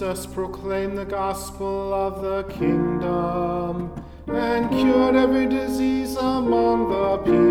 Jesus proclaimed the gospel of the kingdom and cured every disease among the people.